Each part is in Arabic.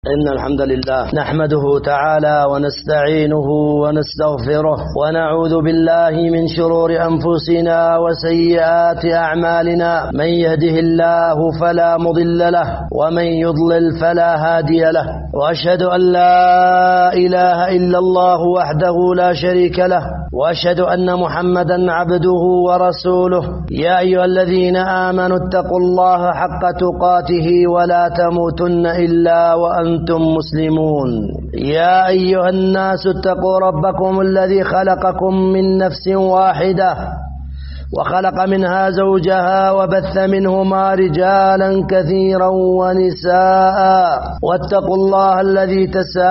إن الحمد لله نحمده تعالى ونستعينه ونستغفره ونعوذ بالله من شرور أنفسنا وسيئات أعمالنا. من يهده الله فلا مضل له ومن يضلل فلا هادي له، وأشهد أن لا إله إلا الله وحده لا شريك له، وأشهد أن محمدا عبده ورسوله. يا أيها الذين آمنوا اتقوا الله حق تقاته ولا تموتن إلا وأنتم مسلمون. يا أيها الناس اتقوا ربكم الذي خلقكم من نفس واحدة وخلق منها زوجها وبث منهما رجالا كثيرا ونساء، واتقوا الله الذي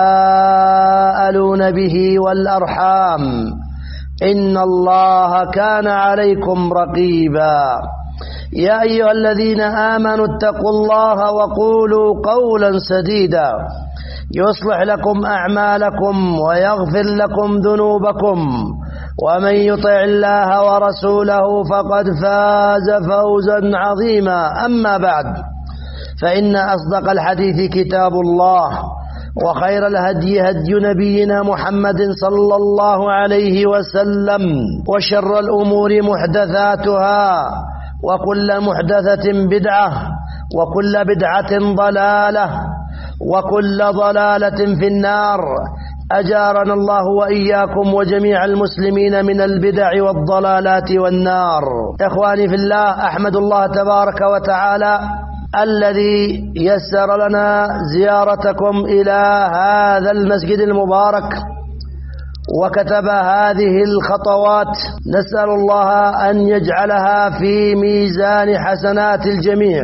تساءلون به والأرحام إن الله كان عليكم رقيبا. يا أيها الذين آمنوا اتقوا الله وقولوا قولا سديدا يصلح لكم أعمالكم ويغفر لكم ذنوبكم، ومن يطع الله ورسوله فقد فاز فوزا عظيما. أما بعد، فإن أصدق الحديث كتاب الله، وخير الهدي هدي نبينا محمد صلى الله عليه وسلم، وشر الأمور محدثاتها، وكل محدثة بدعة، وكل بدعة ضلالة، وكل ضلالة في النار. أجارنا الله وإياكم وجميع المسلمين من البدع والضلالات والنار. إخواني في الله، أحمد الله تبارك وتعالى الذي يسر لنا زيارتكم إلى هذا المسجد المبارك وكتب هذه الخطوات. نسأل الله أن يجعلها في ميزان حسنات الجميع.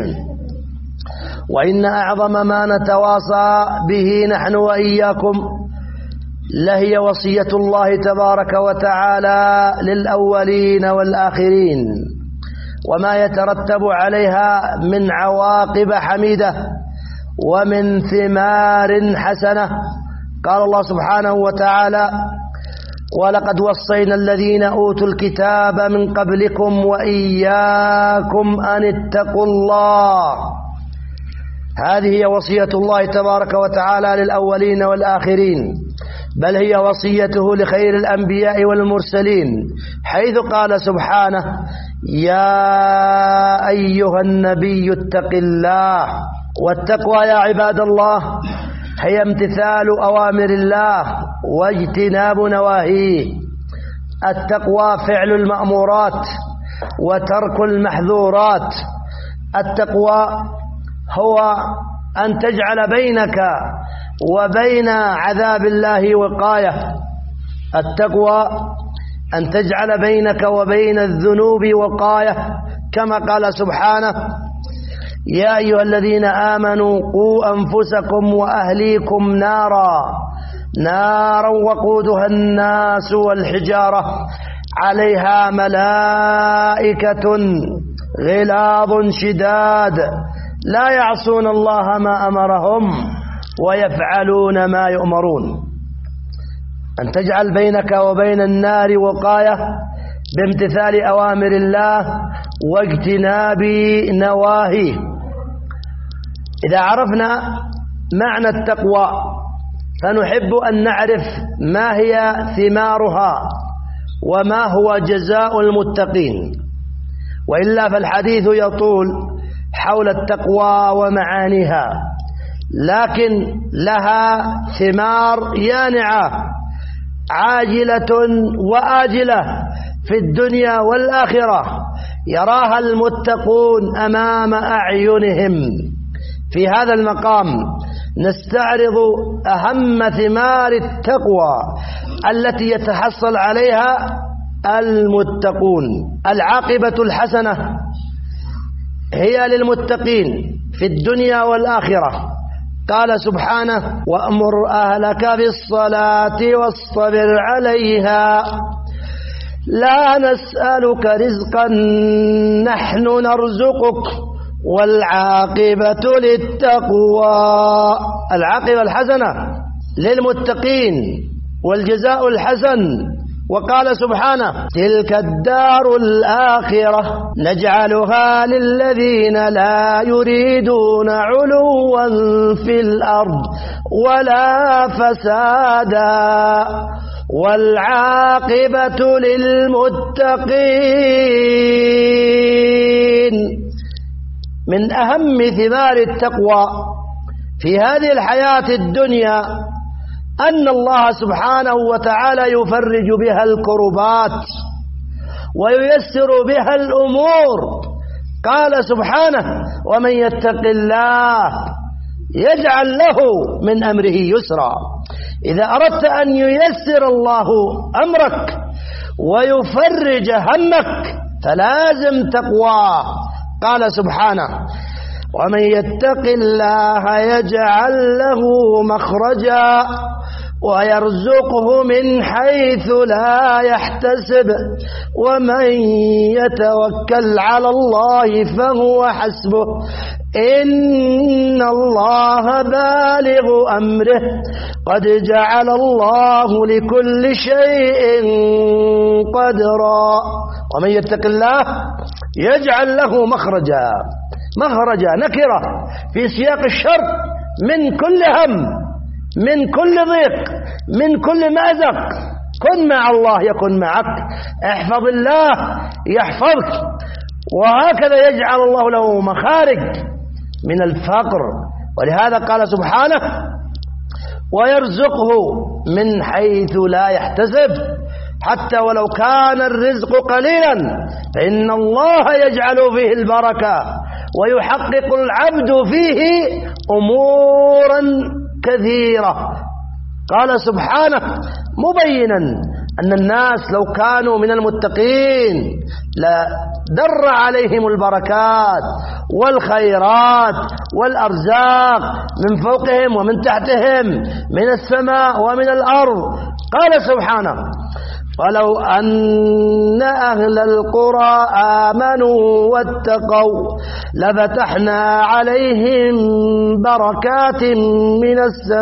وإن أعظم ما نتواصى به نحن وإياكم لهي وصية الله تبارك وتعالى للأولين والآخرين، وما يترتب عليها من عواقب حميدة ومن ثمار حسنة. قال الله سبحانه وتعالى: ولقد وصينا الذين أوتوا الكتاب من قبلكم وإياكم أن اتقوا الله. هذه هي وصية الله تبارك وتعالى للأولين والآخرين، بل هي وصيته لخير الأنبياء والمرسلين، حيث قال سبحانه: يا أيها النبي اتق الله. والتقوى يا عباد الله هي امتثال أوامر الله واجتناب نواهيه. التقوى فعل المأمورات وترك المحظورات. التقوى هو أن تجعل بينك وبين عذاب الله وقاية. التقوى أن تجعل بينك وبين الذنوب وقاية، كما قال سبحانه: يا أيها الذين آمنوا قوا أنفسكم وأهليكم نارا وقودها الناس والحجارة عليها ملائكة غلاظ شداد لا يعصون الله ما أمرهم ويفعلون ما يؤمرون. أن تجعل بينك وبين النار وقاية بامتثال أوامر الله واجتناب نواهيه. إذا عرفنا معنى التقوى فنحب أن نعرف ما هي ثمارها وما هو جزاء المتقين، وإلا فالحديث يطول حول التقوى ومعانيها، لكن لها ثمار يانعة عاجلة وآجلة في الدنيا والآخرة يراها المتقون أمام أعينهم. في هذا المقام نستعرض أهم ثمار التقوى التي يتحصل عليها المتقون. العاقبة الحسنة هي للمتقين في الدنيا والآخرة. قال سبحانه: وأمر أهلك بالصلاة واصطبر عليها لا نسألك رزقا نحن نرزقك والعاقبة للتقوى. العاقبة الحسنة للمتقين، والجزاء الحسن وقال سبحانه تلك الدار الآخرة نجعلها للذين لا يريدون علوا في الأرض ولا فسادا والعاقبة للمتقين. من أهم ثمار التقوى في هذه الحياة الدنيا أن الله سبحانه وتعالى يفرج بها الكربات وييسر بها الأمور. قال سبحانه ومن يتق الله يجعل له من أمره يسرا. إذا أردت أن ييسر الله أمرك ويفرج همك فلازم تقوى. قال سبحانه ومن يتق الله يجعل له مخرجا ويرزقه من حيث لا يحتسب ومن يتوكل على الله فهو حسبه إن الله بالغ أمره قد جعل الله لكل شيء قدرا. ومن يتق الله يجعل له مخرجا. مخرجا نكرة في سياق الشر من كل هم، من كل ضيق، من كل مأزق. كن مع الله يكن معك، احفظ الله يحفظك. وهكذا يجعل الله له مخارج من الفقر. ولهذا قال سبحانه ويرزقه من حيث لا يحتسب. حتى ولو كان الرزق قليلا فإن الله يجعل فيه البركة ويحقق العبد فيه أمورا كثيرة. قال سبحانه مبينا أن الناس لو كانوا من المتقين لدر عليهم البركات والخيرات والأرزاق من فوقهم ومن تحتهم، من السماء ومن الأرض. قال سبحانه ولو أن أهل القرى آمنوا واتقوا لفتحنا عليهم بركات من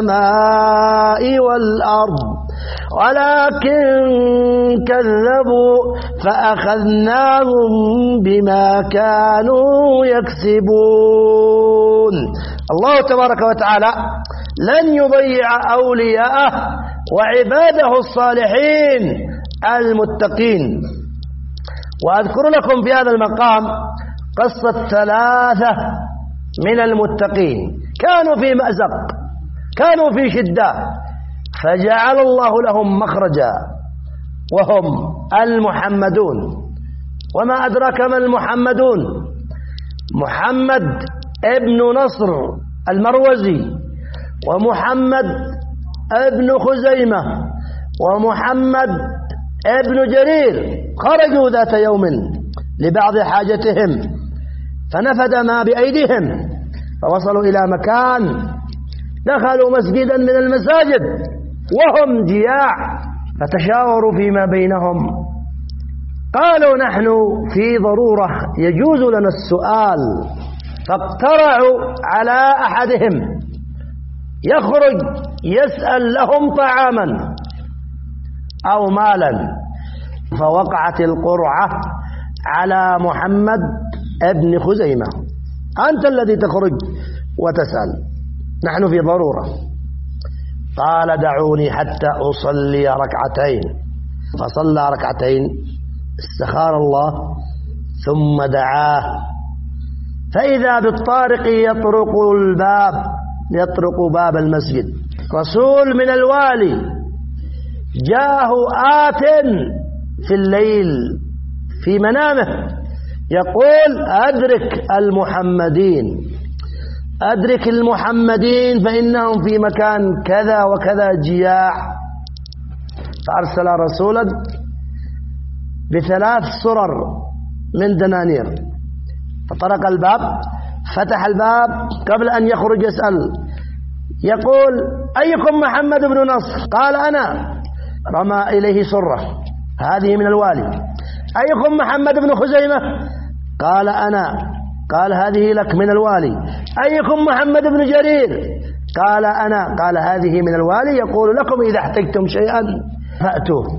السماء والأرض ولكن كذبوا فأخذناهم بما كانوا يكسبون. الله تبارك وتعالى لن يضيع أولياءه وعباده الصالحين المتقين. وأذكر لكم في هذا المقام قصة ثلاثة من المتقين كانوا في مأزق، كانوا في شدة، فجعل الله لهم مخرجا، وهم المحمدون. وما أدراك ما المحمدون؟ محمد ابن نصر المروزي، ومحمد ابن خزيمة، ومحمد ابن جرير خرجوا ذات يوم لبعض حاجتهم فنفد ما بأيديهم، فوصلوا إلى مكان دخلوا مسجدا من المساجد وهم جياع، فتشاوروا فيما بينهم قالوا نحن في ضرورة يجوز لنا السؤال. فاقترعوا على أحدهم يخرج يسأل لهم طعاما أو مالا، فوقعت القرعة على محمد ابن خزيمة، أنت الذي تخرج وتسأل، نحن في ضرورة. قال دعوني حتى أصلي ركعتين، فصلى ركعتين، استخار الله ثم دعاه، فإذا بالطارق يطرق باب المسجد، رسول من الوالي جاءه آت في الليل في منامه يقول أدرك المحمدين فإنهم في مكان كذا وكذا جياع. فأرسل رسولا ب3 صرر من دنانير، فطرق الباب، فتح الباب قبل أن يخرج يسأل، يقول أيكم محمد بن نصر؟ قال أنا. رمى إليه سرة، هذه من الوالي. أيكم محمد بن خزيمة؟ قال أنا. قال هذه لك من الوالي. أيكم محمد بن جرير؟ قال أنا. قال هذه من الوالي، يقول لكم إذا احتجتم شيئا فأتوه.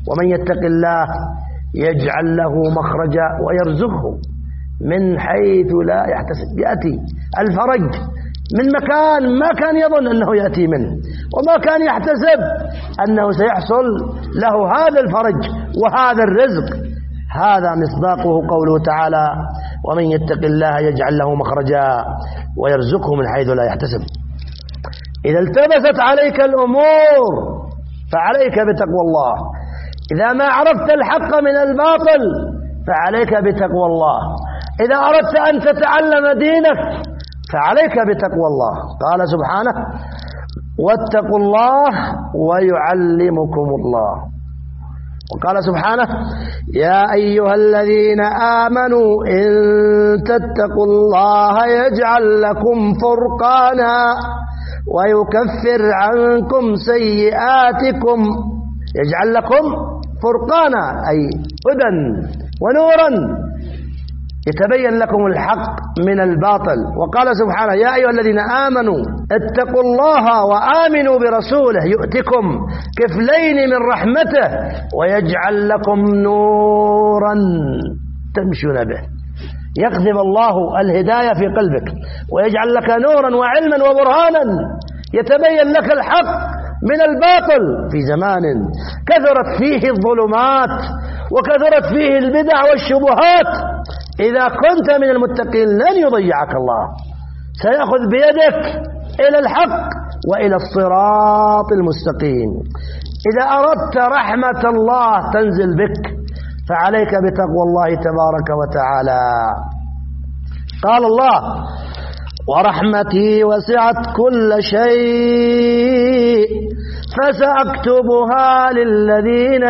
ومن يتق الله يجعل له مخرجا ويرزقه من حيث لا يحتسب. يأتي الفرج من مكان ما كان يظن أنه يأتي منه، وما كان يحتسب أنه سيحصل له هذا الفرج وهذا الرزق. هذا مصداقه قوله تعالى: ومن يتق الله يجعل له مخرجا ويرزقه من حيث لا يحتسب. إذا التبست عليك الأمور فعليك بتقوى الله. إذا ما عرفت الحق من الباطل فعليك بتقوى الله. إذا أردت أن تتعلم دينك فعليك بتقوى الله. قال سبحانه: واتقوا الله ويعلمكم الله. وقال سبحانه: يا أيها الذين آمنوا إن تتقوا الله يجعل لكم فرقانا ويكفر عنكم سيئاتكم. يجعل لكم فرقانا أي هدى ونورا يتبين لكم الحق من الباطل. وقال سبحانه: يا أيها الذين آمنوا اتقوا الله وآمنوا برسوله يؤتكم كفلين من رحمته ويجعل لكم نورا تمشون به. يقذف الله الهداية في قلبك ويجعل لك نورا وعلما وبرهانا يتبين لك الحق من الباطل في زمان كثرت فيه الظلمات وكثرت فيه البدع والشبهات. إذا كنت من المتقين لن يضيعك الله، سيأخذ بيدك إلى الحق وإلى الصراط المستقيم. إذا أردت رحمة الله تنزل بك فعليك بتقوى الله تبارك وتعالى. قال الله: ورحمتي وسعت كل شيء فسأكتبها للذين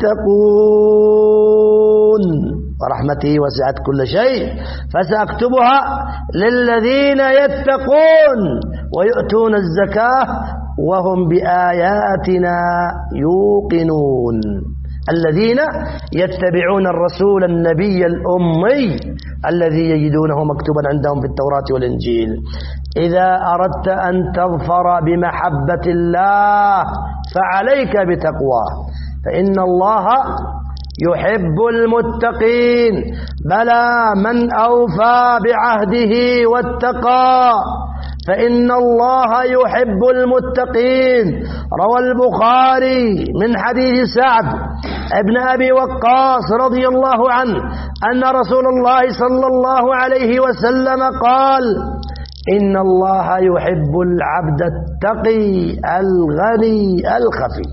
يتقون. ورحمتي وسعت كل شيء فسأكتبها للذين يتقون ويؤتون الزكاة وهم بآياتنا يوقنون. الذين يتبعون الرسول النبي الأمي الذي يجدونه مكتوبا عندهم في التوراة والإنجيل. إذا أردت أن تظفر بمحبة الله فعليك بتقواه، فإن الله يحب المتقين. بلى من أوفى بعهده واتقى فإن الله يحب المتقين. روى البخاري من حديث سعد ابن أبي وقاص رضي الله عنه أن رسول الله صلى الله عليه وسلم قال: إن الله يحب العبد التقي الغني الخفي.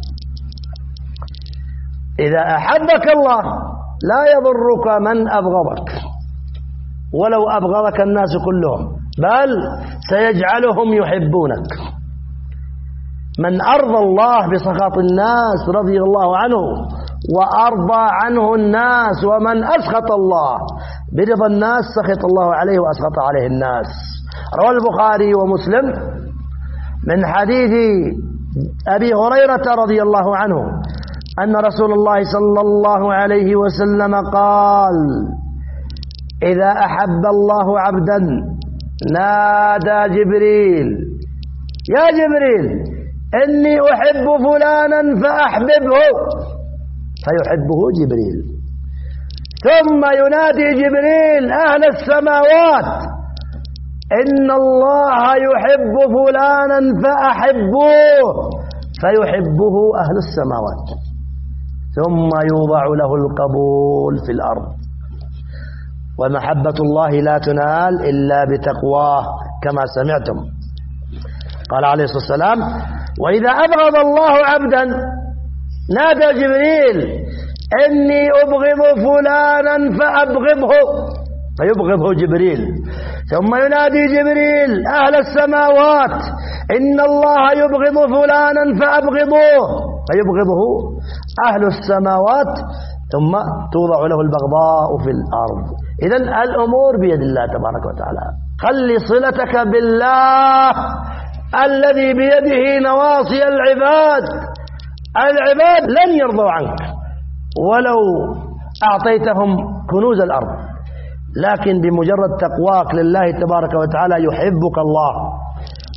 إذا أحبك الله لا يضرك من أبغضك، ولو أبغضك الناس كلهم، بل سيجعلهم يحبونك. من أرضى الله بسخط الناس رضي الله عنه وأرضى عنه الناس، ومن أسخط الله برضا الناس سخط الله عليه وأسخط عليه الناس. روى البخاري ومسلم من حديث أبي هريرة رضي الله عنه أن رسول الله صلى الله عليه وسلم قال: إذا أحب الله عبدا نادى جبريل: يا جبريل إني أحب فلانا فأحببه، فيحبه جبريل. ثم ينادي جبريل أهل السماوات: إن الله يحب فلانا فأحبوه، فيحبه أهل السماوات. ثم يوضع له القبول في الأرض. ومحبة الله لا تنال إلا بتقواه كما سمعتم. قال عليه الصلاة والسلام: وإذا أبغض الله عبدا نادى جبريل: إني أبغض فلانا فأبغضه، فيبغضه جبريل. ثم ينادي جبريل أهل السماوات: إن الله يبغض فلانا فأبغضوه، فيبغضه أهل السماوات. ثم توضع له البغضاء في الأرض. إذن الأمور بيد الله تبارك وتعالى. خلي صلتك بالله الذي بيده نواصي العباد. العباد لن يرضوا عنك ولو أعطيتهم كنوز الأرض، لكن بمجرد تقواك لله تبارك وتعالى يحبك الله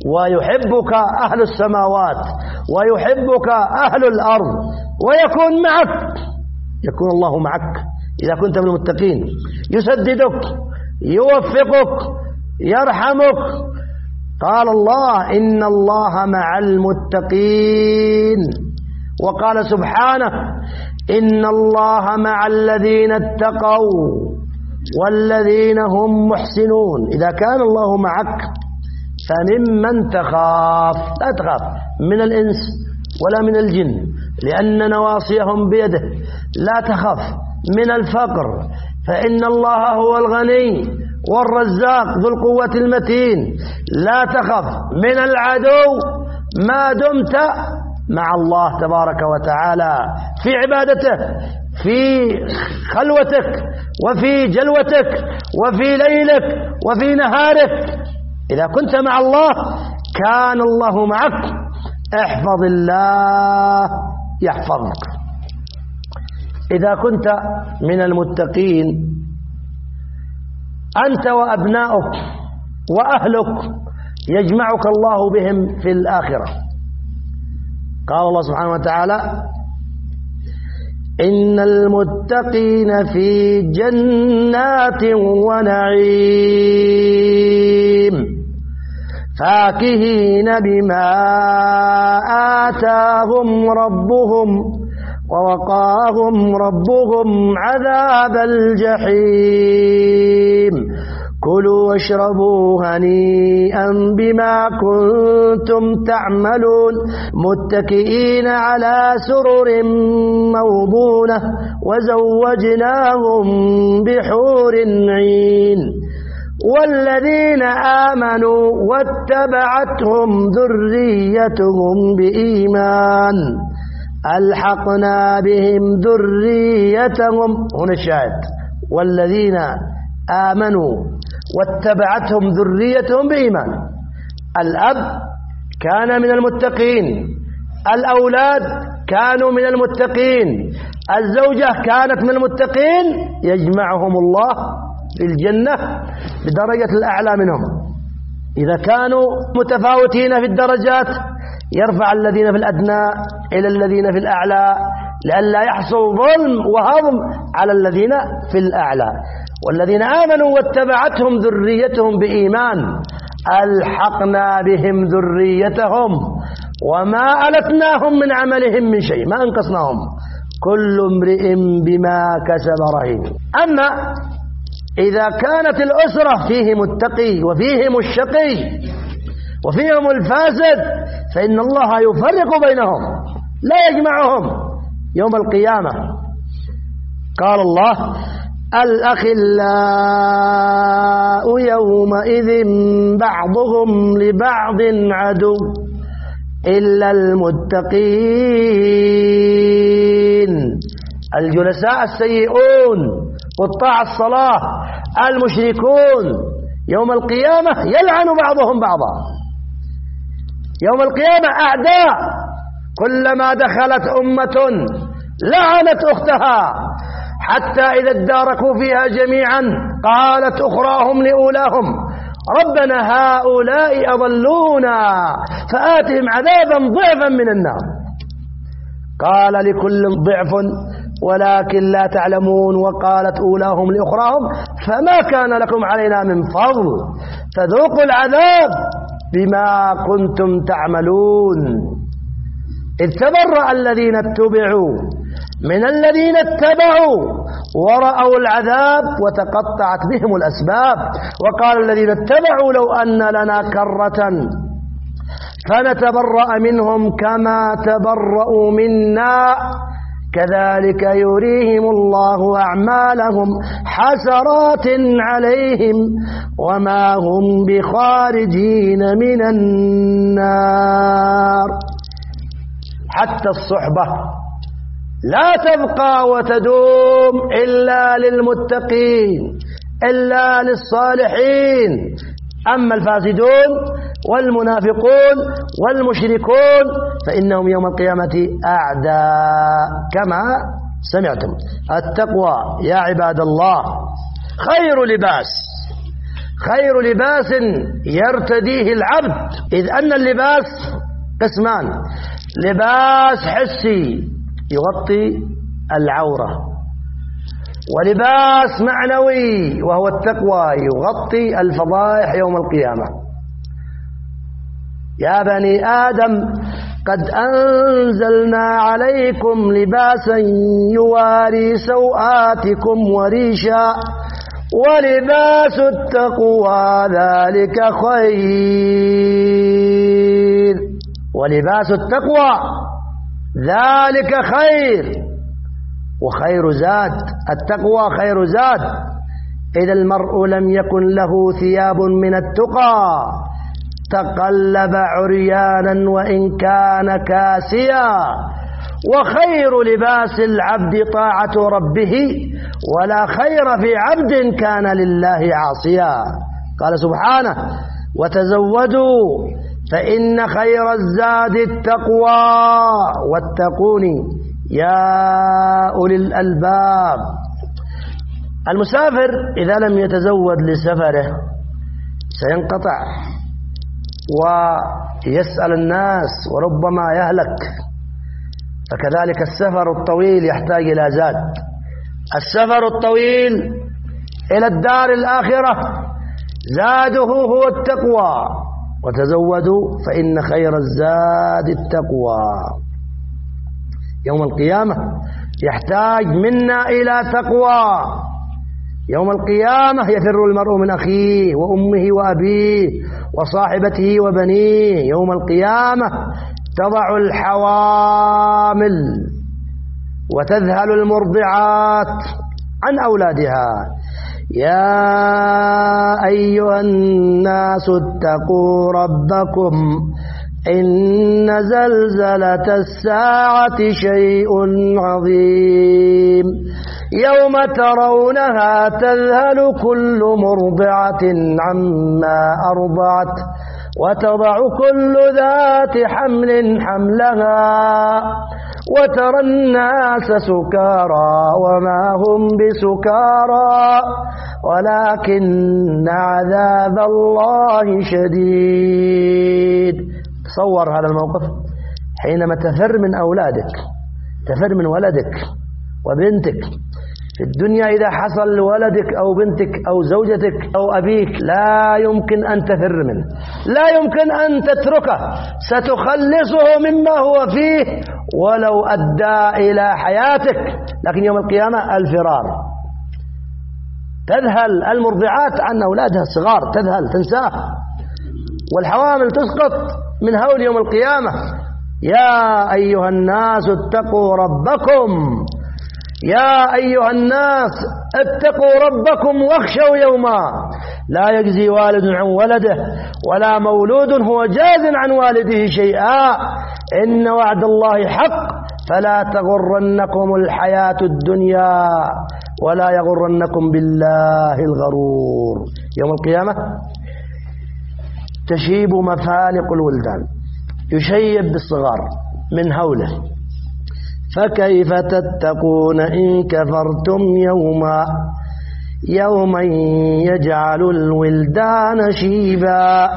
ويحبك أهل السماوات ويحبك أهل الأرض ويكون معك، يكون الله معك إذا كنت من المتقين، يسددك، يوفقك، يرحمك. قال الله: إن الله مع المتقين. وقال سبحانه: إن الله مع الذين اتقوا والذين هم محسنون. إذا كان الله معك فممن تخاف؟ لا تخاف من الإنس ولا من الجن، لأن نواصيهم بيده. لا تخف من الفقر، فإن الله هو الغني والرزاق ذو القوة المتين. لا تخف من العدو ما دمت مع الله تبارك وتعالى في عبادته، في خلوتك وفي جلوتك وفي ليلك وفي نهارك. إذا كنت مع الله كان الله معك. احفظ الله يحفظك. إذا كنت من المتقين أنت وأبناؤك وأهلك يجمعك الله بهم في الآخرة. قال الله سبحانه وتعالى: إن المتقين في جنات ونعيم فاكهين بما آتاهم ربهم ووقاهم ربهم عذاب الجحيم كلوا واشربوا هنيئا بما كنتم تعملون متكئين على سرر موضونة وزوجناهم بحور عين والذين آمنوا واتبعتهم ذريتهم بإيمان ألحقنا بهم ذريتهم. هنا الشاهد: والذين آمنوا واتبعتهم ذريتهم بإيمان. الأب كان من المتقين، الأولاد كانوا من المتقين، الزوجة كانت من المتقين، يجمعهم الله في الجنة بدرجة الأعلى منهم. إذا كانوا متفاوتين في الدرجات يرفع الذين في الأدنى إلى الذين في الأعلى لئلا يحصل ظلم وهضم على الذين في الأعلى. والذين آمنوا واتبعتهم ذريتهم بإيمان ألحقنا بهم ذريتهم وما ألتناهم من عملهم من شيء، ما أنقصناهم، كل امرئ بما كسب رهين. أما إذا كانت الأسرة فيهم التقي وفيهم الشقي وفيهم الفاسد فإن الله يفرق بينهم لا يجمعهم يوم القيامة. قال الله: الأخلاء يومئذ بعضهم لبعض عدو إلا المتقين. الجلساء السيئون قطاع الصلاة المشركون يوم القيامة يلعن بعضهم بعضا. يوم القيامة أعداء، كلما دخلت أمة لعنت أختها حتى إذا اداركوا فيها جميعا قالت أخراهم لأولاهم ربنا هؤلاء أضلونا فآتهم عذابا ضعفا من النار. قال لكل ضعف ولكن لا تعلمون. وقالت أولاهم لأخراهم فما كان لكم علينا من فضل فذوقوا العذاب بما كنتم تعملون. إذ تبرأ الذين اتبعوا من الذين اتبعوا ورأوا العذاب وتقطعت بهم الأسباب. وقال الذين اتبعوا لو أن لنا كرة فنتبرأ منهم كما تبرأوا منا كذلك يريهم الله أعمالهم حسرات عليهم وما هم بخارجين من النار. حتى الصحبة لا تبقى وتدوم إلا للمتقين إلا للصالحين. أما الفاسدون والمنافقون والمشركون فإنهم يوم القيامة أعداء كما سمعتم. التقوى يا عباد الله خير لباس خير لباس يرتديه العبد، إذ أن اللباس قسمان: لباس حسي يغطي العورة، ولباس معنوي وهو التقوى يغطي الفضائح يوم القيامة. يا بني آدم قد أنزلنا عليكم لباسا يواري سوآتكم وريشا ولباس التقوى ذلك خير. ولباس التقوى ذلك خير، وخير زاد، التقوى خير زاد. إذا المرء لم يكن له ثياب من التقى تقلب عريانا وإن كان كاسيا. وخير لباس العبد طاعة ربه، ولا خير في عبد كان لله عاصيا. قال سبحانه: وتزودوا فإن خير الزاد التقوى واتقوني يا أولي الألباب. المسافر إذا لم يتزود لسفره سينقطع ويسأل الناس وربما يهلك. فكذلك السفر الطويل يحتاج إلى زاد. السفر الطويل إلى الدار الآخرة زاده هو التقوى. وتزودوا فإن خير الزاد التقوى. يوم القيامة يحتاج منا إلى تقوى. يوم القيامة يفر المرء من أخيه وأمه وأبيه وصاحبته وبنيه. يوم القيامة تضع الحوامل وتذهل المرضعات عن أولادها. يا أيها الناس اتقوا ربكم إن زلزلة الساعة شيء عظيم يوم ترونها تذهل كل مرضعة عما أرضعت وتضع كل ذات حمل حملها وترى الناس سكارى وما هم بسكارى ولكن عذاب الله شديد. تصور هذا الموقف حينما تفر من أولادك، تفر من ولدك وبنتك. في الدنيا إذا حصل لولدك أو بنتك أو زوجتك أو أبيك لا يمكن أن تفر منه، لا يمكن أن تتركه، ستخلصه مما هو فيه ولو أدى إلى حياتك. لكن يوم القيامة الفرار. تذهل المرضعات عن أولادها الصغار، تذهل تنساه، والحوامل تسقط من هول يوم القيامة. يا أيها الناس اتقوا ربكم، يا أيها الناس اتقوا ربكم واخشوا يوما لا يجزي والد عن ولده ولا مولود هو جاز عن والده شيئا إن وعد الله حق فلا تغرنكم الحياة الدنيا ولا يغرنكم بالله الغرور. يوم القيامة تشيب مفالق الولدان، يشيب بالصغار من هوله. فكيف تتقون إن كفرتم يوما يجعل الولدان شيبا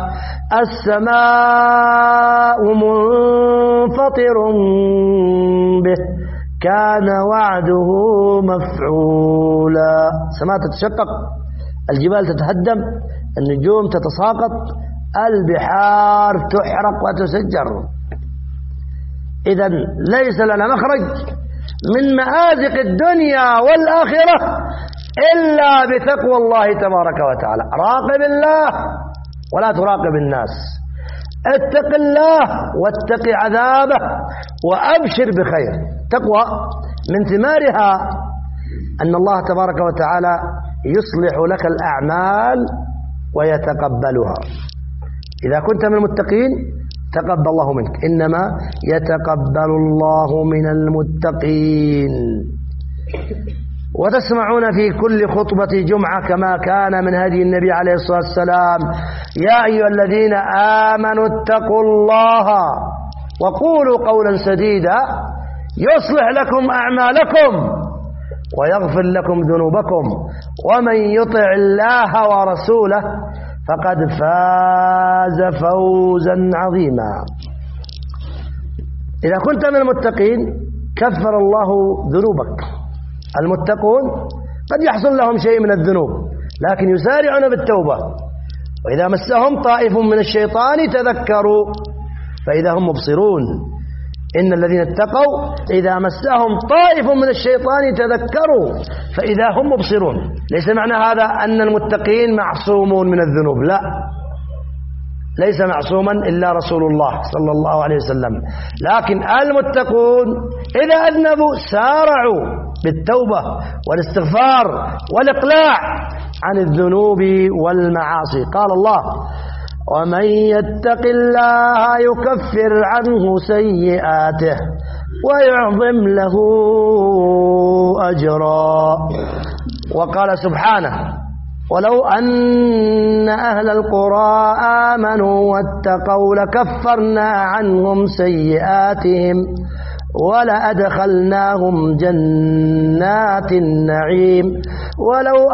السماء منفطر به كان وعده مفعولا. السماء تتشقق، الجبال تتهدم، النجوم تتساقط، البحار تحرق وتسجر. إذن ليس لنا مخرج من مآزق الدنيا والآخرة إلا بتقوى الله تبارك وتعالى. راقب الله ولا تراقب الناس، اتق الله واتق عذابه وأبشر بخير. تقوى من ثمارها أن الله تبارك وتعالى يصلح لك الأعمال ويتقبلها. إذا كنت من المتقين تقبل الله منك، إنما يتقبل الله من المتقين. وتسمعون في كل خطبة جمعة كما كان من هدي النبي عليه الصلاة والسلام: يا أيها الذين آمنوا اتقوا الله وقولوا قولا سديدا يصلح لكم أعمالكم ويغفر لكم ذنوبكم ومن يطع الله ورسوله فقد فاز فوزا عظيما. إذا كنت من المتقين كفر الله ذنوبك. المتقون قد يحصل لهم شيء من الذنوب لكن يسارعون بالتوبة، وإذا مسهم طائف من الشيطان تذكروا فإذا هم مبصرون. إن الذين اتقوا إذا مسهم طائف من الشيطان تذكروا فإذا هم مبصرون. ليس معنى هذا أن المتقين معصومون من الذنوب، لا، ليس معصوما إلا رسول الله صلى الله عليه وسلم، لكن المتقون إذا أذنبوا سارعوا بالتوبة والاستغفار والإقلاع عن الذنوب والمعاصي. قال الله: ومن يتق الله يكفر عنه سيئاته ويعظم له أجرا. وقال سبحانه: ولو أن أهل القرى آمنوا واتقوا لكفرنا عنهم سيئاتهم ولأدخلناهم جنات النعيم ولو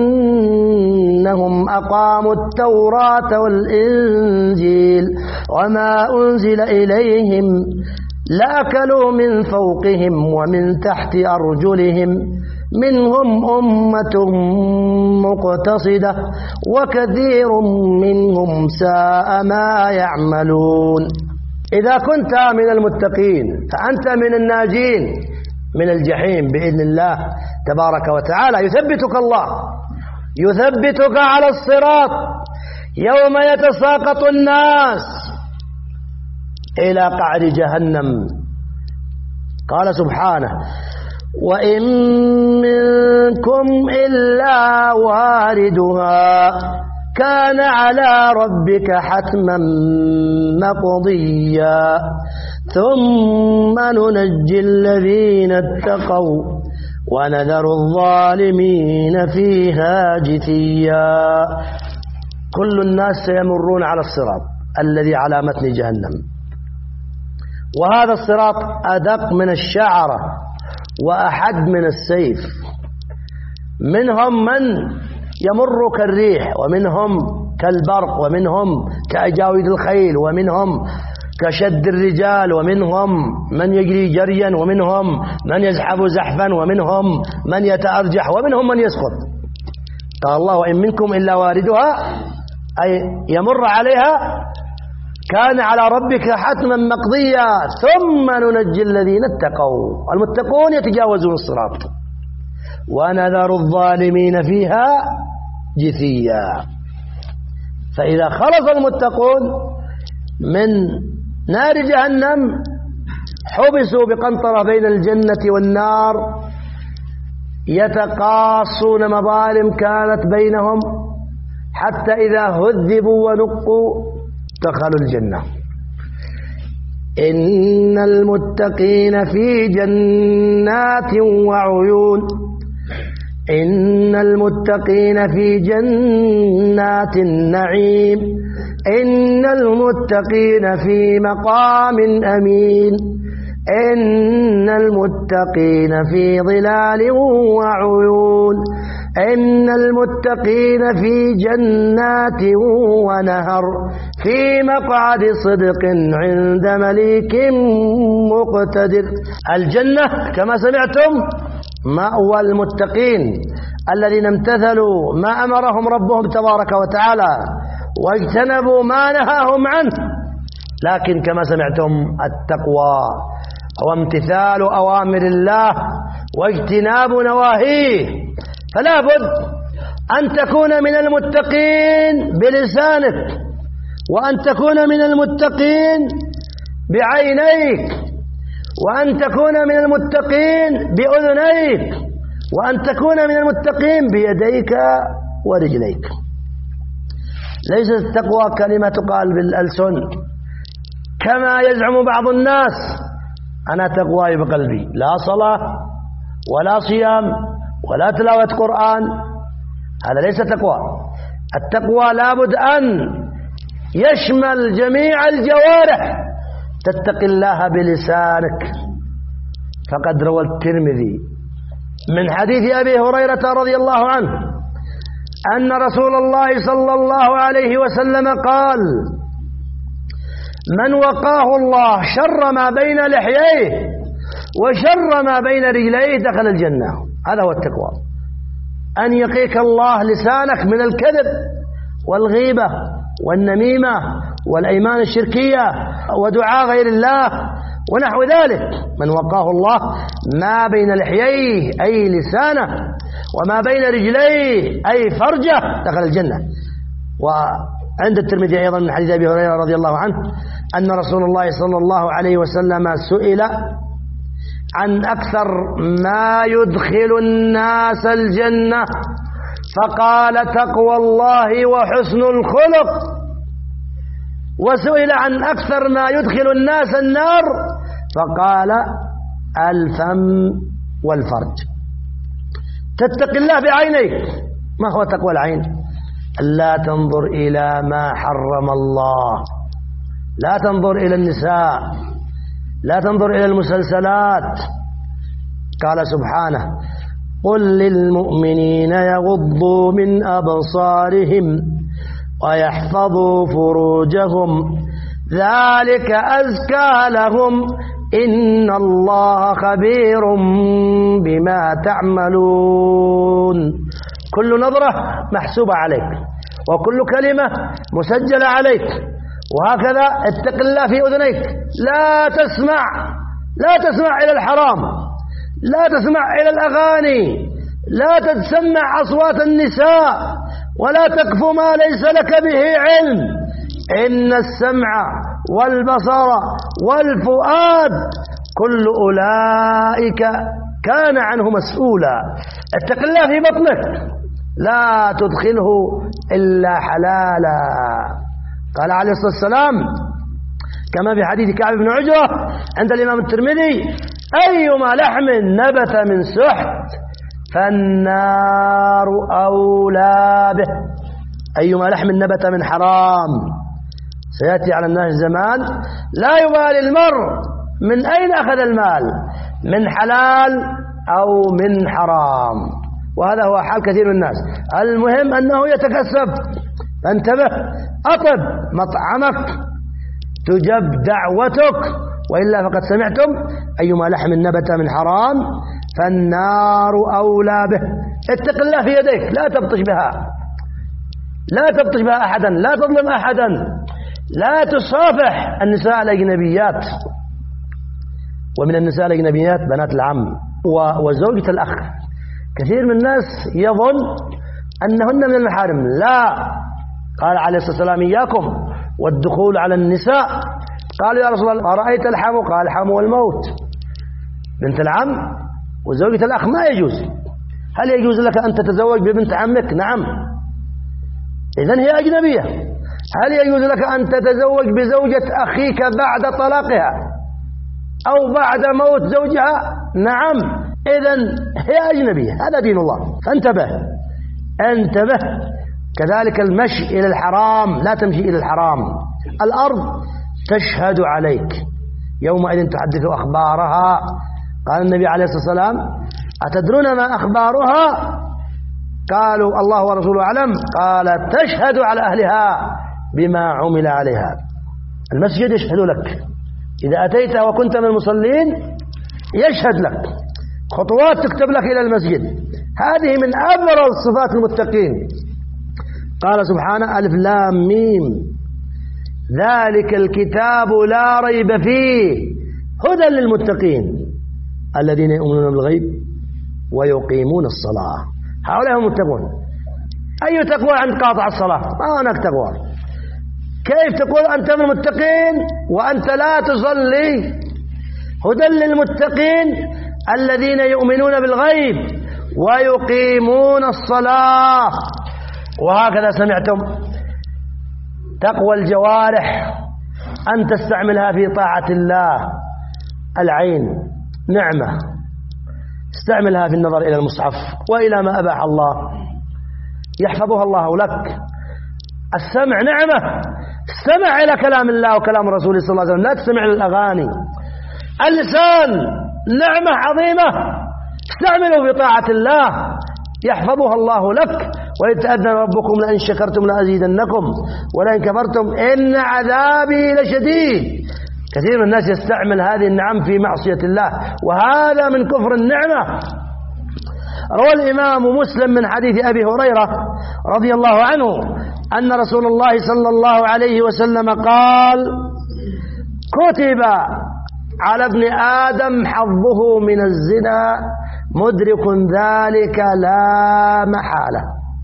أنهم أقاموا التوراة والإنجيل وما أنزل إليهم لأكلوا من فوقهم ومن تحت أرجلهم منهم أمة مقتصدة وكثير منهم ساء ما يعملون. إذا كنت من المتقين فأنت من الناجين من الجحيم بإذن الله تبارك وتعالى. يثبتك الله، يثبتك على الصراط يوم يتساقط الناس إلى قعر جهنم. قال سبحانه: وإن منكم إلا واردها كان على ربك حتما مقضيا ثم ننجي الذين اتقوا ونذر الظالمين فيها جثيا. كل الناس سيمرون على الصراط الذي على متن جهنم، وهذا الصراط أدق من الشعرة وأحد من السيف. منهم من يمر كالريح، ومنهم كالبرق، ومنهم كأجاويد الخيل، ومنهم كشد الرجال، ومنهم من يجري جريا، ومنهم من يزحف زحفا، ومنهم من يتأرجح، ومنهم من يسقط. قال الله: وإن منكم إلا واردها، أي يمر عليها، كان على ربك حتما مقضيا ثم ننجي الذين اتقوا. المتقون يتجاوزون الصراط ونذر الظالمين فيها جثيا. فإذا خلص المتقون من نار جهنم حبسوا بقنطرة بين الجنة والنار يتقاصون مظالم كانت بينهم حتى إذا هذبوا ونقوا دخلوا الجنة. إن المتقين في جنات وعيون، إن المتقين في جنات النعيم، إن المتقين في مقام أمين، إن المتقين في ظلال وعيون، إن المتقين في جنات ونهر في مقعد صدق عند مليك مقتدر. الجنة كما سمعتم مأوى المتقين الذين امتثلوا ما أمرهم ربهم تبارك وتعالى واجتنبوا ما نهاهم عنه. لكن كما سمعتم التقوى هو امتثال أوامر الله واجتناب نواهيه. فلا بد أن تكون من المتقين بلسانك، وأن تكون من المتقين بعينيك، وأن تكون من المتقين بأذنيك، وأن تكون من المتقين بيديك ورجليك. ليست التقوى كلمة تقال بالألسن كما يزعم بعض الناس: أنا تقواي بقلبي، لا صلاة ولا صيام ولا تلاوة قرآن. هذا ليس تقوى. التقوى لابد أن يشمل جميع الجوارح. تتقي الله بلسانك، فقد روى الترمذي من حديث أبي هريرة رضي الله عنه أن رسول الله صلى الله عليه وسلم قال: من وقاه الله شر ما بين لحييه وشر ما بين رجليه دخل الجنة. هذا هو التقوى، أن يقيك الله لسانك من الكذب والغيبة والنميمة والأيمان الشركية ودعاء غير الله ونحو ذلك. من وقاه الله ما بين لحييه أي لسانه وما بين رجليه أي فرجه دخل الجنة. وعند الترمذي أيضا من حديث أبي هريرة رضي الله عنه أن رسول الله صلى الله عليه وسلم سئل عن أكثر ما يدخل الناس الجنة فقال: تقوى الله وحسن الخلق. وسئل عن أكثر ما يدخل الناس النار فقال: الفم والفرج. تتقي الله بعينيك. ما هو تقوى العين؟ لا تنظر إلى ما حرم الله، لا تنظر إلى النساء، لا تنظر إلى المسلسلات. قال سبحانه: قل للمؤمنين يغضوا من أبصارهم ويحفظوا فروجهم ذلك أزكى لهم إن الله خبير بما تعملون. كل نظرة محسوبة عليك وكل كلمة مسجلة عليك. وهكذا اتق الله في أذنيك، لا تسمع إلى الحرام، لا تسمع إلى الأغاني، لا تسمع أصوات النساء، ولا تقف ما ليس لك به علم. إن السمع والبصر والفؤاد كل أولئك كان عنه مسؤولا. اتق الله في بطنك، لا تدخله إلا حلالا. قال عليه الصلاة والسلام كما في حديث كعب بن عجرة عند الإمام الترمذي: أيما لحم نبت من سحت فالنار أولى به. أيما لحم نبت من حرام. سيأتي على الناس زمان لا يبالي المرء من أين أخذ المال، من حلال أو من حرام. وهذا هو حال كثير من الناس. المهم أنه يتكسب. فانتبه، أطب مطعمك تجب دعوتك، وإلا فقد سمعتم: أيما لحم نبت من حرام فالنار أولى به. اتق الله في يديك، لا تبطش بها، لا تبطش بها أحدا، لا تظلم أحدا، لا تصافح النساء الأجنبيات. ومن النساء الأجنبيات بنات العم وزوجة الأخ. كثير من الناس يظن أنهن من المحارم. لا، قال عليه الصلاة والسلام: إياكم والدخول على النساء. قالوا: يا رسول الله أرأيت الحم؟ قال: الحم والموت. بنت العم وزوجة الأخ ما يجوز. هل يجوز لك أن تتزوج ببنت عمك؟ نعم، إذن هي أجنبية. هل يجوز لك أن تتزوج بزوجة أخيك بعد طلاقها أو بعد موت زوجها؟ نعم، إذن هي أجنبية. هذا دين الله. فانتبه، انتبه. كذلك المشي إلى الحرام، لا تمشي إلى الحرام. الأرض تشهد عليك، يومئذ تحدث أخبارها. قال النبي عليه الصلاة والسلام: أتدرون ما أخبارها؟ قالوا: الله ورسوله أعلم. قال: تشهد على أهلها بما عمل عليها. المسجد يشهد لك، إذا أتيت وكنت من المصلين يشهد لك، خطوات تكتب لك إلى المسجد. هذه من أبرز صفات المتقين. قال سبحانه: ألف لام ميم ذلك الكتاب لا ريب فيه هدى للمتقين الذين يؤمنون بالغيب ويقيمون الصلاة. هؤلاء هم المتقون. أي تقوى عند قاطع الصلاة؟ ما هناك تقوى. كيف تقول أنت من المتقين وأنت لا تصلي؟ هدى للمتقين الذين يؤمنون بالغيب ويقيمون الصلاة. وهكذا سمعتم تقوى الجوارح أن تستعملها في طاعة الله. العين نعمة، استعملها في النظر إلى المصحف وإلى ما أباح الله، يحفظها الله لك. السمع نعمة، استمع إلى كلام الله وكلام رسوله صلى الله عليه وسلم، لا تستمع للأغاني. اللسان نعمة عظيمة، استعملوا في طاعة الله يحفظها الله لك. وإذ تأذن ربكم لئن شكرتم لأزيدنكم ولئن كفرتم إن عذابي لشديد. كثير من الناس يستعمل هذه النعم في معصية الله، وهذا من كفر النعمة. روى الإمام مسلم من حديث أبي هريرة رضي الله عنه أن رسول الله صلى الله عليه وسلم قال: كتب على ابن آدم حظه من الزنا مدرك ذلك لا محالة.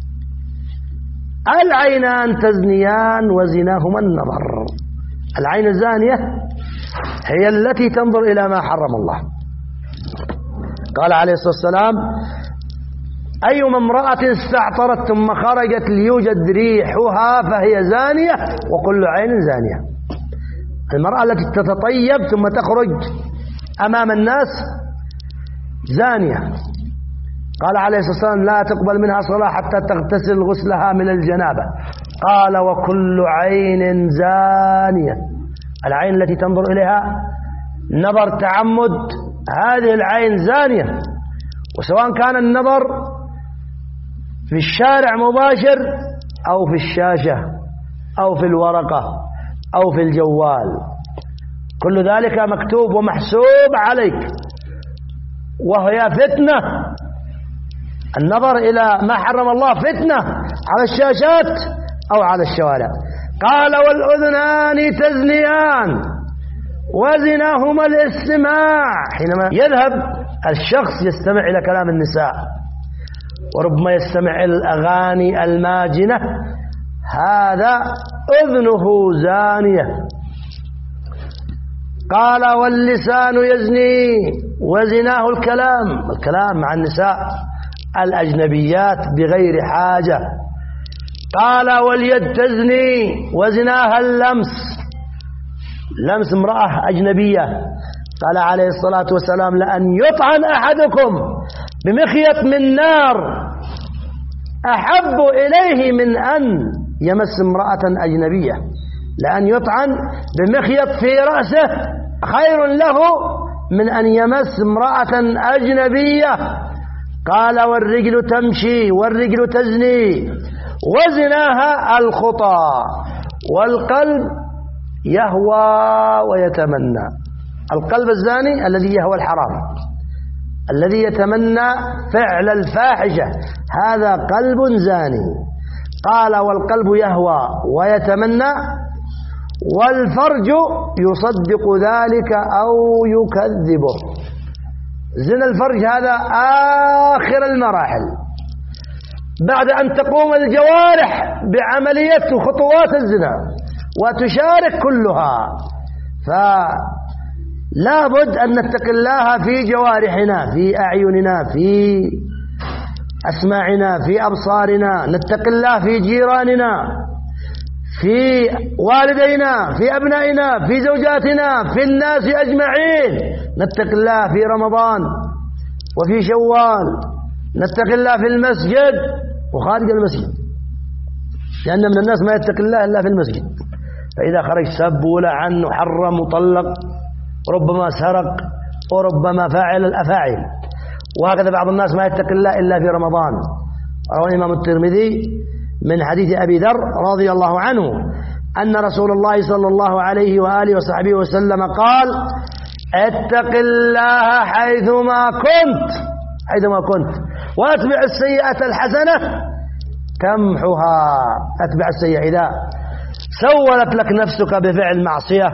العينان تزنيان وزناهما النظر. العين الزانية هي التي تنظر إلى ما حرم الله. قال عليه الصلاة والسلام: أيما امرأة استعطرت ثم خرجت ليوجد ريحها فهي زانية وكل عين زانية. المرأة التي تتطيب ثم تخرج أمام الناس زانية. قال عليه الصلاة والسلام: لا تقبل منها صلاة حتى تغتسل غسلها من الجنابة. قال: وكل عين زانية. العين التي تنظر إليها نظر تعمد، هذه العين زانية، وسواء كان النظر في الشارع مباشر أو في الشاشة أو في الورقة أو في الجوال، كل ذلك مكتوب ومحسوب عليك، وهي فتنة. النظر إلى ما حرم الله فتنة على الشاشات أو على الشوارع. قال: والأذنان تزنيان وزناهما الاستماع. حينما يذهب الشخص يستمع إلى كلام النساء وربما يستمع إلى الأغاني الماجنة، هذا أذنه زانية. قال: واللسان يزني وزناه الكلام مع النساء الأجنبيات بغير حاجة. قال: واليد تزني وزناها لمس امرأة أجنبية. قال عليه الصلاة والسلام: لأن يطعن أحدكم بمخيط من نار أحب إليه من أن يمس امرأة أجنبية. لأن يطعن بمخيط في رأسه خير له من أن يمس امرأة أجنبية. قال: والرجل تمشي والرجل تزني وزناها الخطى. والقلب يهوى ويتمنى. القلب الزاني الذي يهوى الحرام، الذي يتمنى فعل الفاحشة، هذا قلب زاني. قال: والقلب يهوى ويتمنى والفرج يصدق ذلك أو يكذبه. زنا الفرج هذا آخر المراحل، بعد أن تقوم الجوارح بعملية خطوات الزنا وتشارك كلها، فلا بد أن نتقي الله في جوارحنا، في أعيننا، في أسماعنا، في أبصارنا. نتقي الله في جيراننا، في والدينا، في أبنائنا، في زوجاتنا، في الناس أجمعين. نتقي الله في رمضان وفي شوال. نتقي الله في المسجد وخارج المسجد، لأن من الناس ما يتقي الله إلا في المسجد، فإذا خرج سب ولعن وحرم وطلق، ربما سرق وربما فعل الأفاعيل. وهكذا بعض الناس ما يتقي الله إلا في رمضان. روى الإمام الترمذي من حديث أبي ذر رضي الله عنه أن رسول الله صلى الله عليه وآله وصحبه وسلم قال: اتق الله حيثما كنت واتبع السيئة الحسنة تمحها. اتبع السيئة إذا سولت لك نفسك بفعل معصية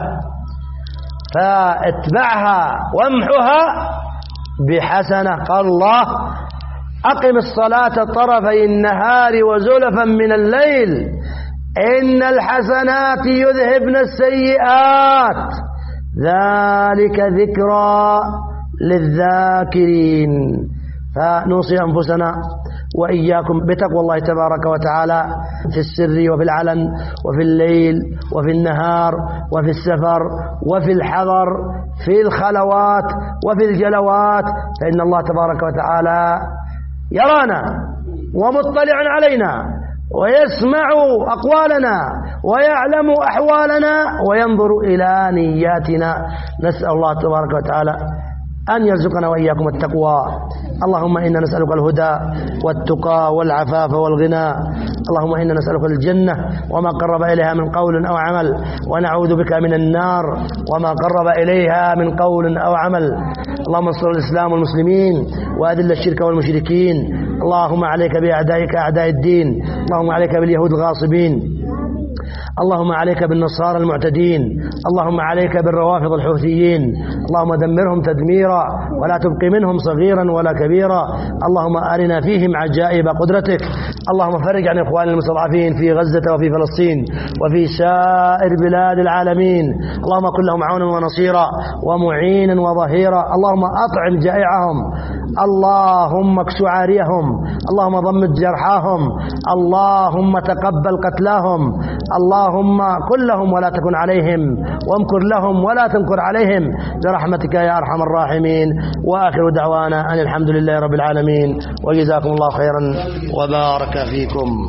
فاتبعها وامحها بحسنة. قال الله: أقم الصلاة طرفي النهار وزلفا من الليل إن الحسنات يذهبن السيئات ذلك ذكرى للذاكرين. فنوصي أنفسنا وإياكم بتقوى الله تبارك وتعالى في السر وفي العلن وفي الليل وفي النهار وفي السفر وفي الحضر، في الخلوات وفي الجلوات، فإن الله تبارك وتعالى يرانا ومطلع علينا ويسمع أقوالنا ويعلم أحوالنا وينظر إلى نياتنا. نسأل الله تبارك وتعالى أن يرزقنا وإياكم التقوى. اللهم إنا نسألك الهدى والتقى والعفاف والغنى. اللهم إنا نسألك الجنة وما قرب إليها من قول أو عمل، ونعوذ بك من النار وما قرب إليها من قول أو عمل. اللهم انصر الإسلام والمسلمين وأذل الشرك والمشركين. اللهم عليك بأعدائك أعداء الدين. اللهم عليك باليهود الغاصبين. اللهم عليك بالنصارى المعتدين. اللهم عليك بالروافض الحوثيين. اللهم دمرهم تدميرا ولا تبقي منهم صغيرا ولا كبيرا. اللهم أرنا فيهم عجائب قدرتك. اللهم فرج عن إخوان المستضعفين في غزة وفي فلسطين وفي سائر بلاد العالمين. اللهم كن لهم عونا ونصيرا ومعينا وظهيرا. اللهم أطعم جائعهم. اللهم اكس عاريهم. اللهم ضمد جرحاهم. اللهم تقبل قتلاهم. اللهم كن لهم ولا تكن عليهم، وامكر لهم ولا تمكر عليهم برحمتك يا أرحم الراحمين. وآخر دعوانا أن الحمد لله رب العالمين، وجزاكم الله خيرا وبارك فيكم.